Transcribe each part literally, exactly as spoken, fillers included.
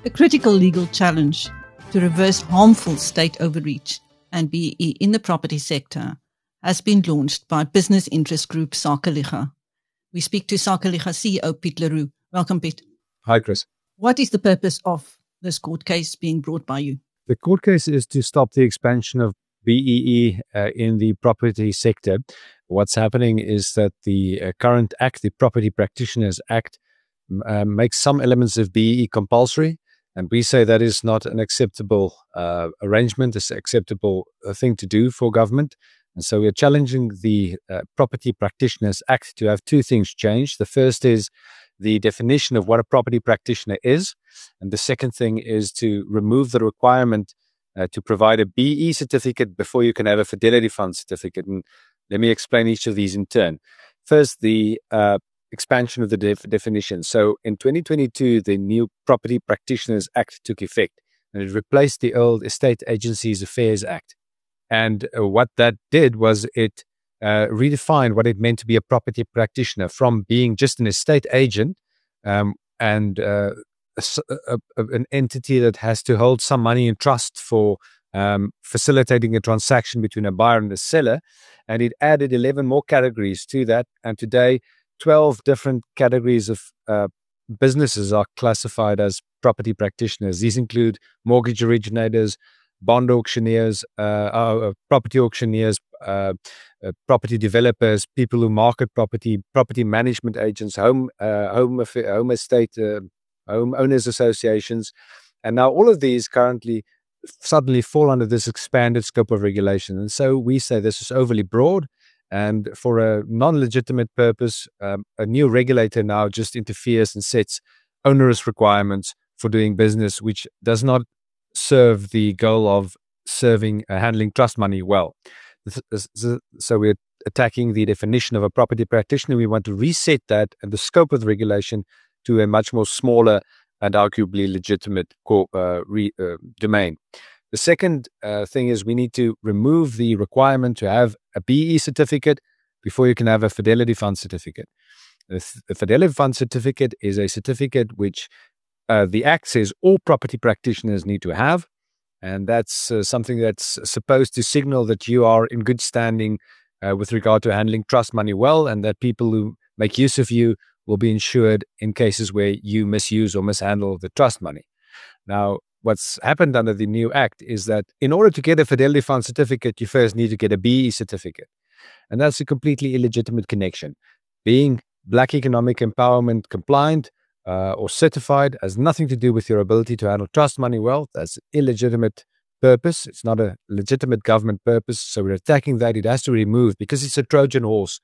A critical legal challenge to reverse harmful state overreach and B E E in the property sector has been launched by business interest group Sakeliga. We speak to Sakeliga C E O Piet le Roux. Welcome, Piet. Hi, Chris. What is the purpose of this court case being brought by you? The court case is to stop the expansion of B E E uh, in the property sector. What's happening is that the uh, current act, the Property Practitioners Act, uh, makes some elements of B E E compulsory. And we say that is not an acceptable uh, arrangement, it's an acceptable uh, thing to do for government. And so we are challenging the uh, Property Practitioners Act to have two things changed. The first is the definition of what a property practitioner is. And the second thing is to remove the requirement uh, to provide a B E E certificate before you can have a Fidelity Fund certificate. And let me explain each of these in turn. First, the uh, expansion of the def- definition. So in twenty twenty-two, the new Property Practitioners Act took effect, and it replaced the old Estate Agencies Affairs Act. And uh, what that did was it uh, redefined what it meant to be a property practitioner from being just an estate agent um, and uh, a, a, a, an entity that has to hold some money in trust for um, facilitating a transaction between a buyer and a seller. And it added eleven more categories to that. And today, twelve different categories of uh, businesses are classified as property practitioners. These include mortgage originators, bond auctioneers, uh, uh, property auctioneers, uh, uh, property developers, people who market property, property management agents, home uh, home home estate, uh, home owners associations. And now all of these currently suddenly fall under this expanded scope of regulation. And so we say this is overly broad. And for a non-legitimate purpose, um, a new regulator now just interferes and sets onerous requirements for doing business, which does not serve the goal of serving, uh, handling trust money well. So we're attacking the definition of a property practitioner. We want to reset that and the scope of the regulation to a much more smaller and arguably legitimate co- uh, re, uh, domain. The second uh, thing is we need to remove the requirement to have a B E E certificate before you can have a Fidelity Fund certificate. The, the Fidelity Fund certificate is a certificate which uh, the Act says all property practitioners need to have, and that's uh, something that's supposed to signal that you are in good standing uh, with regard to handling trust money well, and that people who make use of you will be insured in cases where you misuse or mishandle the trust money. Now, what's happened under the new Act is that in order to get a Fidelity Fund certificate, you first need to get a B E E certificate. And that's a completely illegitimate connection. Being Black Economic Empowerment compliant uh, or certified has nothing to do with your ability to handle trust money well. That's an illegitimate purpose. It's not a legitimate government purpose. So we're attacking that. It has to be removed because it's a Trojan horse.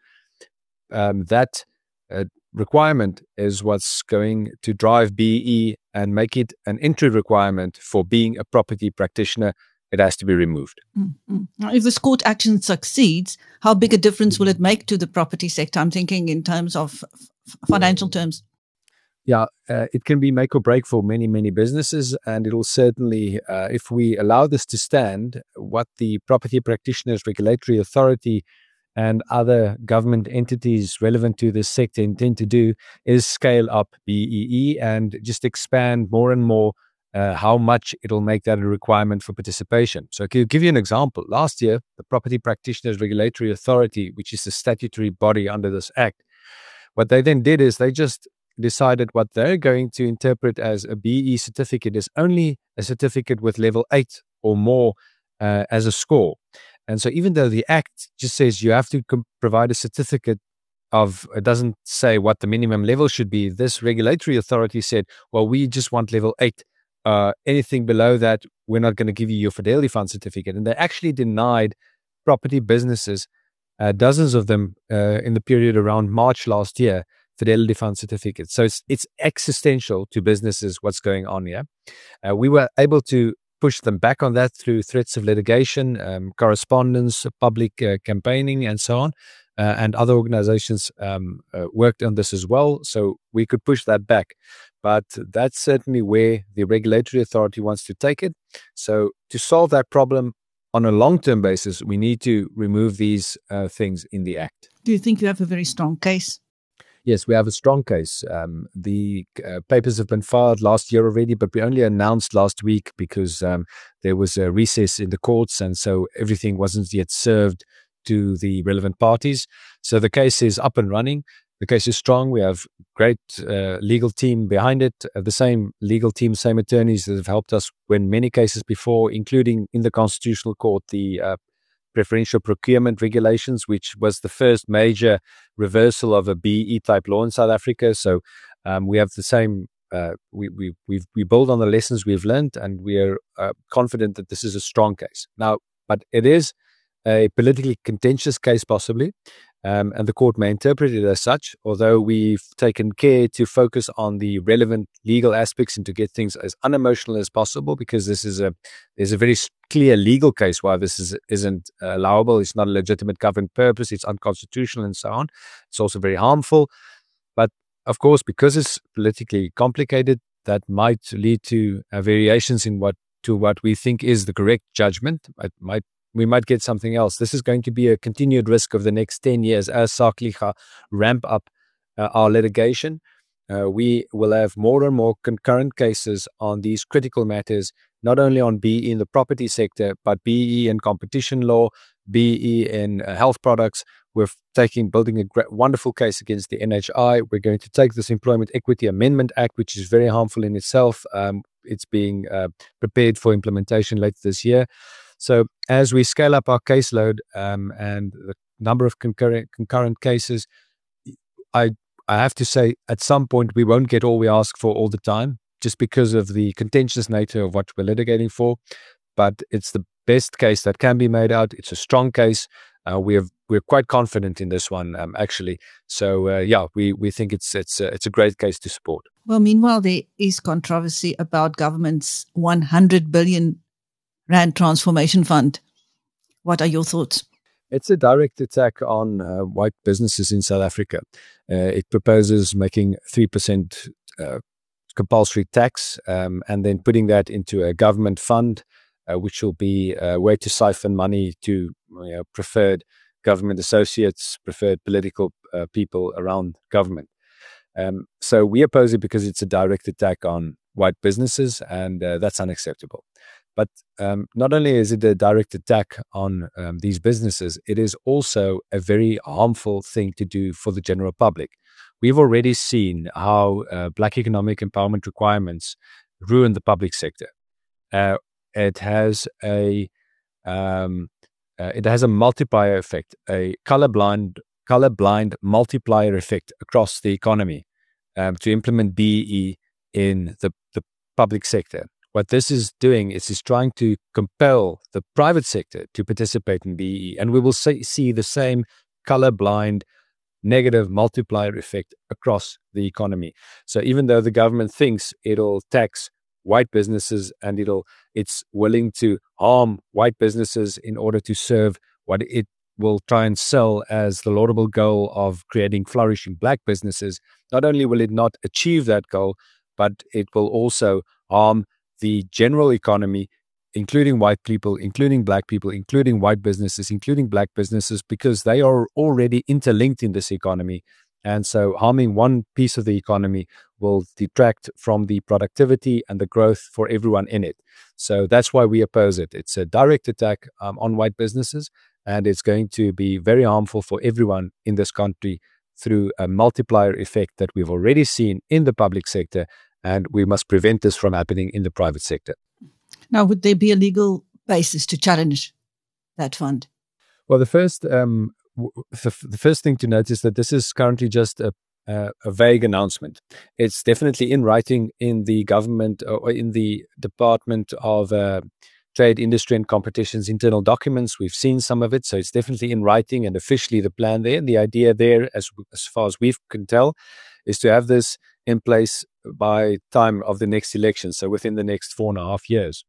Um, that uh, requirement is what's going to drive B E E and make it an entry requirement for being a property practitioner. It has to be removed. Mm-hmm. Now, if this court action succeeds, how big a difference will it make to the property sector? I'm thinking in terms of f- financial terms. Yeah, uh, it can be make or break for many, many businesses. And it will certainly, uh, if we allow this to stand, what the Property Practitioners Regulatory Authority and other government entities relevant to this sector intend to do is scale up B E E and just expand more and more uh, how much it'll make that a requirement for participation. So to give you an example, last year, the Property Practitioners Regulatory Authority, which is the statutory body under this Act, what they then did is they just decided what they're going to interpret as a B E E certificate is only a certificate with level eight or more uh, as a score. And so even though the Act just says you have to com- provide a certificate of, it doesn't say what the minimum level should be, this regulatory authority said, well, we just want level eight. Uh, anything below that, we're not going to give you your Fidelity Fund certificate. And they actually denied property businesses, uh, dozens of them uh, in the period around March last year, Fidelity Fund certificates. So it's, it's existential to businesses what's going on here. Uh, we were able to push them back on that through threats of litigation, um, correspondence, public uh, campaigning, and so on. Uh, and other organizations um, uh, worked on this as well, so we could push that back. But that's certainly where the regulatory authority wants to take it. So to solve that problem on a long-term basis, we need to remove these uh, things in the Act. Do you think you have a very strong case? Yes, we have a strong case. Um, the uh, papers have been filed last year already, but we only announced last week because um, there was a recess in the courts, and so everything wasn't yet served to the relevant parties. So the case is up and running. The case is strong. We have great uh, legal team behind it. Uh, the same legal team, same attorneys that have helped us win many cases before, including in the Constitutional Court, the uh, preferential procurement regulations, which was the first major reversal of a B E E type law in South Africa. So um, we have the same. Uh, we we we we build on the lessons we've learned, and we are uh, confident that this is a strong case. Now, but it is a politically contentious case, possibly. Um, and the court may interpret it as such, although we've taken care to focus on the relevant legal aspects and to get things as unemotional as possible, because this is a there's a very clear legal case why this is, isn't allowable. It's not a legitimate government purpose. It's unconstitutional and so on. It's also very harmful. But of course, because it's politically complicated, that might lead to uh, variations in what to what we think is the correct judgment. It might we might get something else. This is going to be a continued risk of the next ten years as Sakeliga ramp up uh, our litigation. Uh, we will have more and more concurrent cases on these critical matters, not only on B E E in the property sector, but B E E in competition law, B E E in uh, health products. We're taking, building a great, wonderful case against the N H I. We're going to take this Employment Equity Amendment Act, which is very harmful in itself. Um, it's being uh, prepared for implementation later this year. So as we scale up our caseload um, and the number of concurrent, concurrent cases, I I have to say at some point we won't get all we ask for all the time, just because of the contentious nature of what we're litigating for. But it's the best case that can be made out. It's a strong case. Uh, we're we're quite confident in this one, um, actually. So uh, yeah, we we think it's it's a, it's a great case to support. Well, meanwhile, there is controversy about government's one hundred billion Rand Transformation Fund. What are your thoughts? It's a direct attack on uh, white businesses in South Africa. Uh, it proposes making three percent uh, compulsory tax um, and then putting that into a government fund, uh, which will be a way to siphon money to you know, preferred government associates, preferred political uh, people around government. Um, so we oppose it because it's a direct attack on white businesses, and uh, that's unacceptable. But um, not only is it a direct attack on um, these businesses, it is also a very harmful thing to do for the general public. We've already seen how uh, Black economic empowerment requirements ruin the public sector. Uh, it has a um, uh, it has a multiplier effect, a colorblind colorblind multiplier effect across the economy um, to implement B E E in the, the public sector. What this is doing is is trying to compel the private sector to participate in B E E, and we will see, see the same colorblind negative multiplier effect across the economy. So even though the government thinks it'll tax white businesses and it'll it's willing to harm white businesses in order to serve what it will try and sell as the laudable goal of creating flourishing Black businesses, not only will it not achieve that goal, but it will also harm the general economy, including white people, including Black people, including white businesses, including Black businesses, because they are already interlinked in this economy. And so harming one piece of the economy will detract from the productivity and the growth for everyone in it. So that's why we oppose it. It's a direct attack um, on white businesses, and it's going to be very harmful for everyone in this country through a multiplier effect that we've already seen in the public sector. And we must prevent this from happening in the private sector. Now, would there be a legal basis to challenge that fund? Well, the first um, w- the, the first thing to note is that this is currently just a, a, a vague announcement. It's definitely in writing in the government or in the Department of uh, Trade, Industry and Competition's internal documents. We've seen some of it, so it's definitely in writing and officially the plan there. And the idea there, as as far as we can tell, is to have this in place by time of the next election, so within the next four and a half years.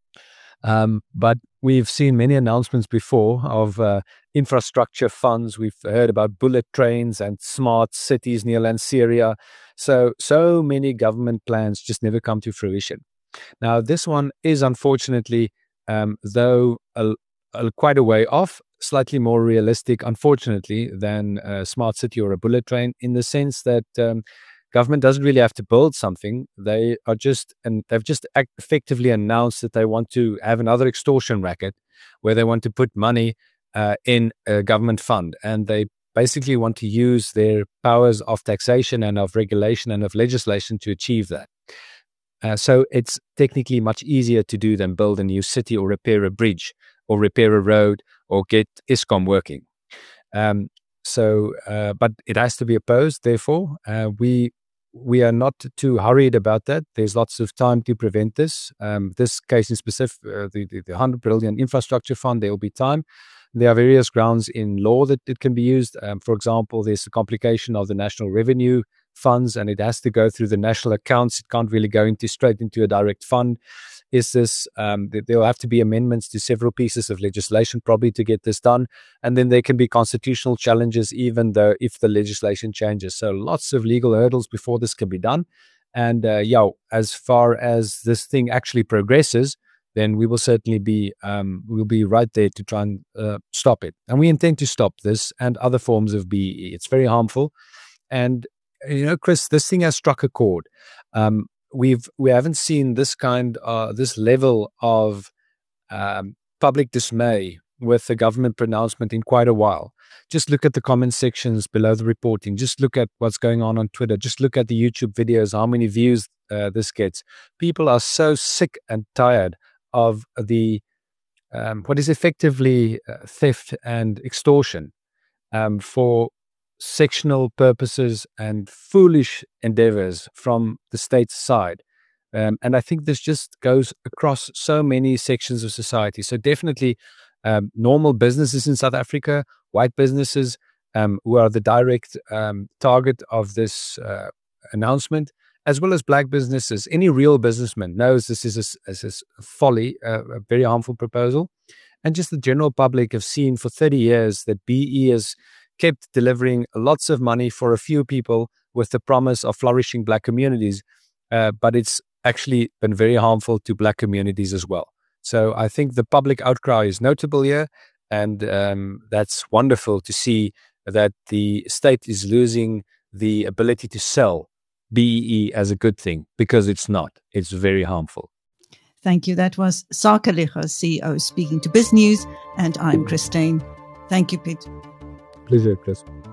Um, but we've seen many announcements before of uh, infrastructure funds. We've heard about bullet trains and smart cities near Lanseria. So, so many government plans just never come to fruition. Now, this one is unfortunately, um, though a, a, quite a way off, slightly more realistic, unfortunately, than a smart city or a bullet train, in the sense that um, government doesn't really have to build something. They are just, and they've just act effectively announced that they want to have another extortion racket where they want to put money uh, in a government fund. And they basically want to use their powers of taxation and of regulation and of legislation to achieve that. Uh, so it's technically much easier to do than build a new city or repair a bridge or repair a road or get ISCOM working. Um, so, uh, but it has to be opposed. Therefore, uh, we we are not too hurried about that. There's lots of time to prevent this. Um, this case in specific, uh, the, the, the one hundred billion infrastructure fund, there will be time. There are various grounds in law that it can be used. Um, for example, there's the complication of the national revenue funds, and it has to go through the national accounts. It can't really go into straight into a direct fund. Is this, um, there will have to be amendments to several pieces of legislation probably to get this done. And then there can be constitutional challenges, even though if the legislation changes. So lots of legal hurdles before this can be done. And uh, yeah, as far as this thing actually progresses, then we will certainly be, um, we'll be right there to try and uh, stop it. And we intend to stop this and other forms of B E E. It's very harmful. And, you know, Chris, this thing has struck a chord. Um, We've we haven't seen this kind uh this level of um, public dismay with the government pronouncement in quite a while. Just look at the comment sections below the reporting. Just look at what's going on on Twitter. Just look at the YouTube videos, how many views uh, this gets. People are so sick and tired of the um, what is effectively uh, theft and extortion um, for sectional purposes and foolish endeavors from the state's side. Um, and I think this just goes across so many sections of society. So definitely um, normal businesses in South Africa, white businesses um, who are the direct um, target of this uh, announcement, as well as black businesses. Any real businessman knows this is a, is a folly, uh, a very harmful proposal. And just the general public have seen for thirty years that B E E is kept delivering lots of money for a few people with the promise of flourishing black communities, uh, but it's actually been very harmful to black communities as well. So I think the public outcry is notable here, and um, that's wonderful to see that the state is losing the ability to sell B E E as a good thing, because it's not. It's very harmful. Thank you. That was Saka Licha, C E O, speaking to BizNews, and I'm Christine. Thank you, Pete. Pleasure, Chris.